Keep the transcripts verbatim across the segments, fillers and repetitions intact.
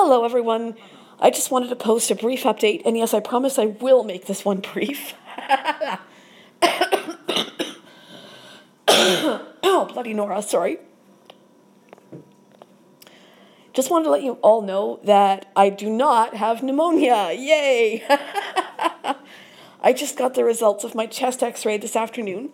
Hello, everyone. I just wanted to post a brief update, and yes, I promise I will make this one brief. Oh, bloody Nora, sorry. Just wanted to let you all know that I do not have pneumonia. Yay! I just got the results of my chest x-ray this afternoon.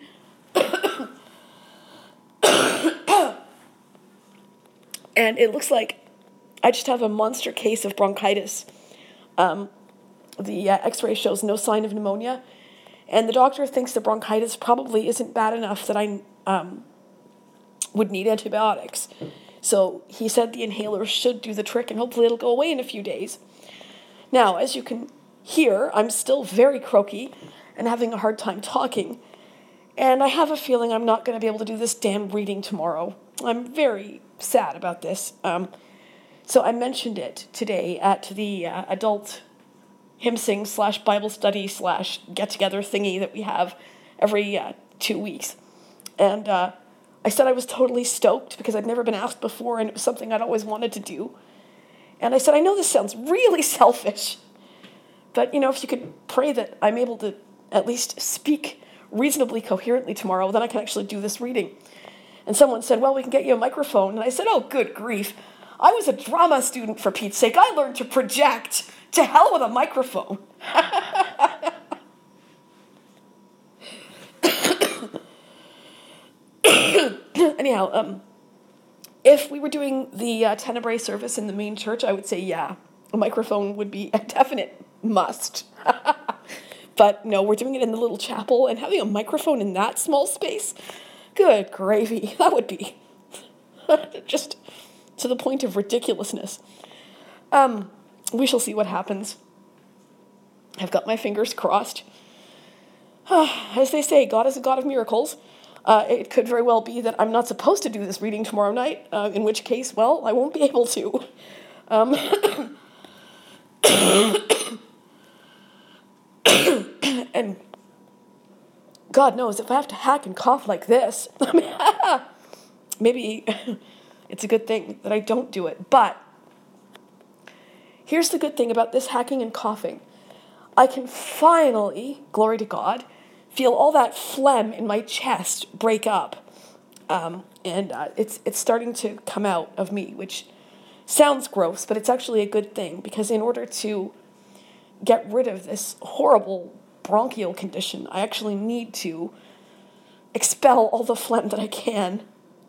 And it looks like I just have a monster case of bronchitis. Um, the uh, x-ray shows no sign of pneumonia. And the doctor thinks the bronchitis probably isn't bad enough that I um, would need antibiotics. So he said the inhaler should do the trick and hopefully it'll go away in a few days. Now, as you can hear, I'm still very croaky and having a hard time talking. And I have a feeling I'm not going to be able to do this damn reading tomorrow. I'm very sad about this. Um, so I mentioned it today at the uh, adult hymn sing slash Bible study slash get-together thingy that we have every uh, two weeks. And uh, I said I was totally stoked because I'd never been asked before and it was something I'd always wanted to do. And I said, I know this sounds really selfish, but, you know, if you could pray that I'm able to at least speak reasonably coherently tomorrow, then I can actually do this reading. And someone said, well, we can get you a microphone. And I said, oh, good grief. I was a drama student, for Pete's sake. I learned to project. To hell with a microphone. Anyhow, um, if we were doing the uh, Tenebrae service in the main church, I would say, yeah, a microphone would be a definite must. But no, we're doing it in the little chapel, and having a microphone in that small space, good gravy, that would be just to the point of ridiculousness. Um, we shall see what happens. I've got my fingers crossed. As they say, God is a God of miracles. Uh, it could very well be that I'm not supposed to do this reading tomorrow night, uh, in which case, well, I won't be able to. Um, and God knows, if I have to hack and cough like this, maybe it's a good thing that I don't do it. But here's the good thing about this hacking and coughing. I can finally, glory to God, feel all that phlegm in my chest break up. Um, and uh, it's it's starting to come out of me, which sounds gross, but it's actually a good thing, because in order to get rid of this horrible bronchial condition, I actually need to expel all the phlegm that I can.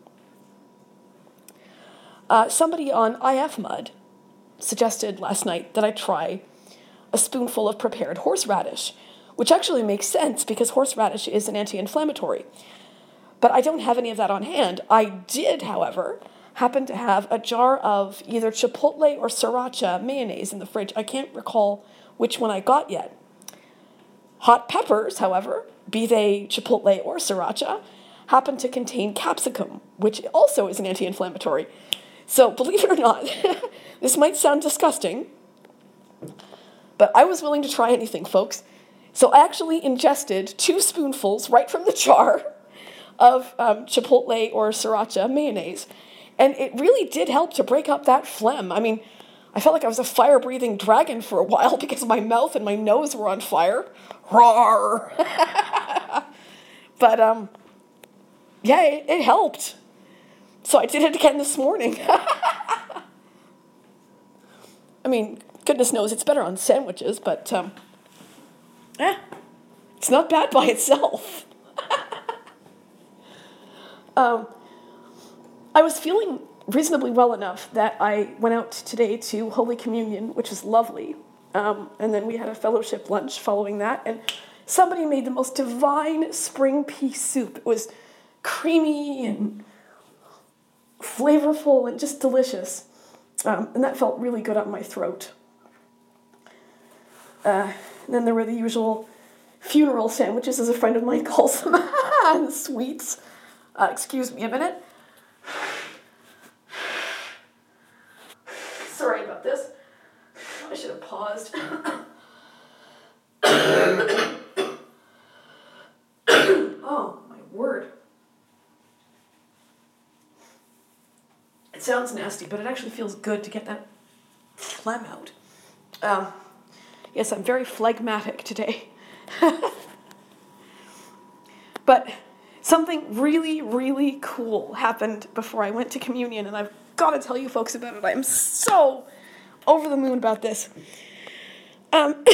Uh, somebody on I F Mud suggested last night that I try a spoonful of prepared horseradish, which actually makes sense because horseradish is an anti-inflammatory. But I don't have any of that on hand. I did, however, happen to have a jar of either chipotle or sriracha mayonnaise in the fridge. I can't recall which one I got yet. Hot peppers, however, be they chipotle or sriracha, happen to contain capsicum, which also is an anti-inflammatory. So believe it or not, this might sound disgusting, but I was willing to try anything, folks. So I actually ingested two spoonfuls right from the jar of um, chipotle or sriracha mayonnaise. And it really did help to break up that phlegm. I mean, I felt like I was a fire-breathing dragon for a while because my mouth and my nose were on fire. Roar! But, um, yeah, it, it helped. So I did it again this morning. I mean, goodness knows it's better on sandwiches, but um, eh, it's not bad by itself. um, I was feeling reasonably well enough that I went out today to Holy Communion, which was lovely. Um, and then we had a fellowship lunch following that, and somebody made the most divine spring pea soup. It was creamy and flavorful and just delicious. Um, and that felt really good on my throat. Uh, and then there were the usual funeral sandwiches, as a friend of mine calls them, and sweets. Uh, excuse me a minute. Sorry about this. I should have paused. Oh, my word. It sounds nasty, but it actually feels good to get that phlegm out. Um, yes, I'm very phlegmatic today. But something really, really cool happened before I went to communion, and I've got to tell you folks about it. I'm so over the moon about this. Um,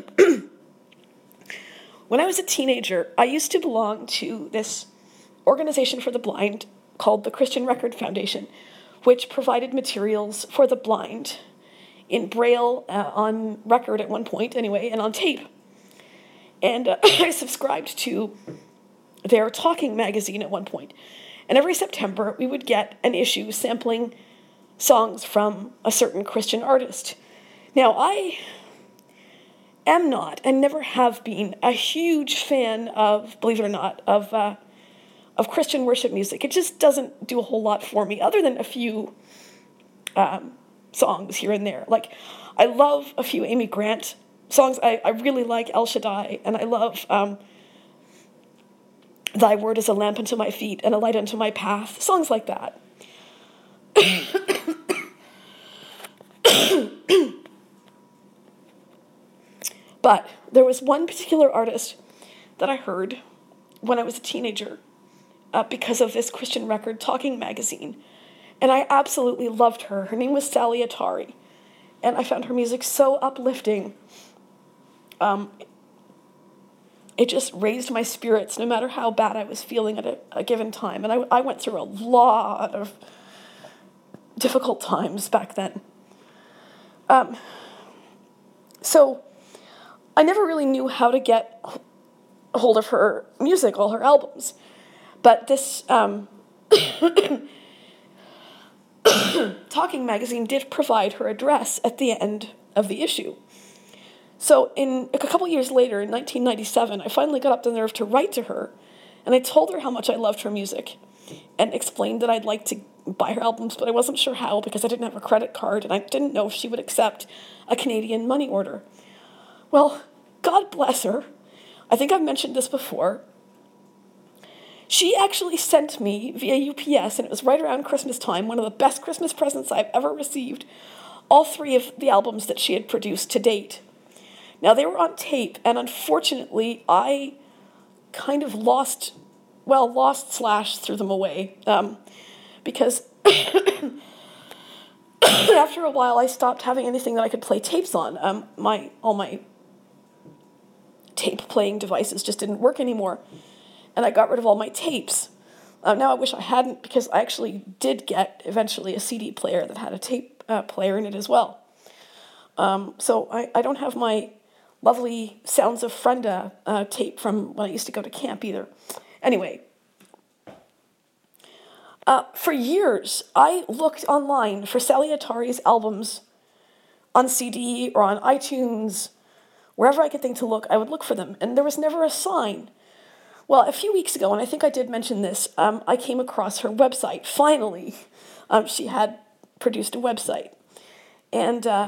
when I was a teenager, I used to belong to this organization for the blind called the Christian Record Foundation, which provided materials for the blind in Braille, uh, on record at one point anyway, and on tape. And uh, I subscribed to their talking magazine at one point. And every September, we would get an issue sampling songs from a certain Christian artist. Now, I am not, and never have been, a huge fan of, believe it or not, of uh, of Christian worship music. It just doesn't do a whole lot for me, other than a few um, songs here and there. Like, I love a few Amy Grant songs. I, I really like El Shaddai, and I love Um, Thy word is a lamp unto my feet and a light unto my path. Songs like that. But there was one particular artist that I heard when I was a teenager uh, because of this Christian Record Talking magazine. And I absolutely loved her. Her name was Sally Atari. And I found her music so uplifting. Um, It just raised my spirits no matter how bad I was feeling at a, a given time. And I, I went through a lot of difficult times back then. Um, so I never really knew how to get a hold of her music, all her albums. But this um, Talking magazine did provide her address at the end of the issue. So in a couple years later, in nineteen ninety-seven, I finally got up the nerve to write to her, and I told her how much I loved her music, and explained that I'd like to buy her albums, but I wasn't sure how because I didn't have a credit card, and I didn't know if she would accept a Canadian money order. Well, God bless her. I think I've mentioned this before. She actually sent me via U P S, and it was right around Christmas time, one of the best Christmas presents I've ever received, all three of the albums that she had produced to date. Now, they were on tape, and unfortunately, I kind of lost, well, lost slash threw them away, um, because after a while, I stopped having anything that I could play tapes on. Um, my all my tape-playing devices just didn't work anymore, and I got rid of all my tapes. Uh, now, I wish I hadn't, because I actually did get, eventually, a C D player that had a tape uh, player in it as well. Um, so I, I don't have my lovely Sounds of Frenda uh, tape from when I used to go to camp either. Anyway, uh, for years, I looked online for Sally Atari's albums on C D or on iTunes. Wherever I could think to look, I would look for them, and there was never a sign. Well, a few weeks ago, and I think I did mention this, um, I came across her website. Finally, um, she had produced a website. And uh,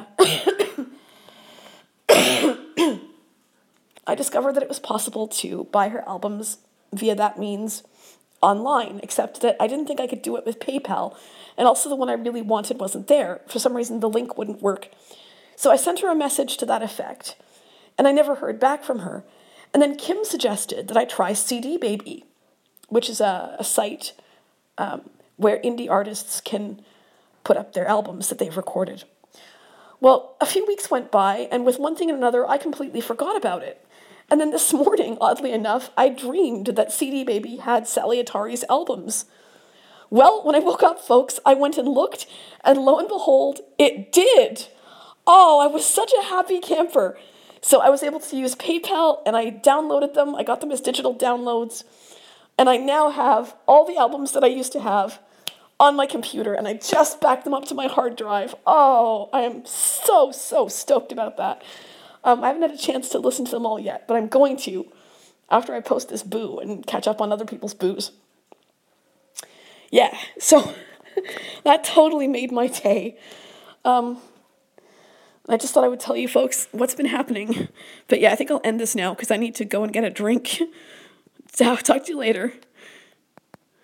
I discovered that it was possible to buy her albums via that means online, except that I didn't think I could do it with PayPal, and also the one I really wanted wasn't there. For some reason, the link wouldn't work. So I sent her a message to that effect, and I never heard back from her. And then Kim suggested that I try C D Baby, which is a, a site um, where indie artists can put up their albums that they've recorded. Well, a few weeks went by, and with one thing and another, I completely forgot about it. And then this morning, oddly enough, I dreamed that C D Baby had Sally Atari's albums. Well, when I woke up, folks, I went and looked, and lo and behold, it did. Oh, I was such a happy camper. So I was able to use PayPal, and I downloaded them. I got them as digital downloads, and I now have all the albums that I used to have on my computer, and I just backed them up to my hard drive. Oh, I am so, so stoked about that. Um, I haven't had a chance to listen to them all yet, but I'm going to after I post this boo and catch up on other people's boos. Yeah, so that totally made my day. Um, I just thought I would tell you folks what's been happening. But yeah, I think I'll end this now because I need to go and get a drink. So talk to you later.